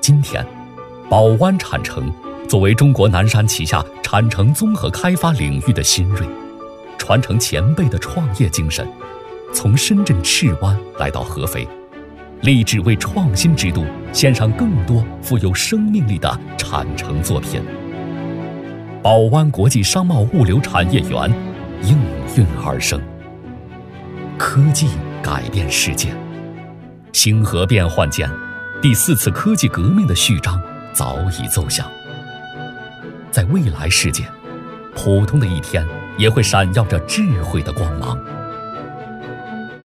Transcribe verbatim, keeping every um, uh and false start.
今天，宝湾产城作为中国南山旗下产城综合开发领域的新锐，传承前辈的创业精神，从深圳赤湾来到合肥，立志为创新之都献上更多富有生命力的产城作品。宝湾国际商贸物流产业园应运而生，科技改变世界。星河变幻间，第四次科技革命的序章早已奏响。在未来世界，普通的一天也会闪耀着智慧的光芒。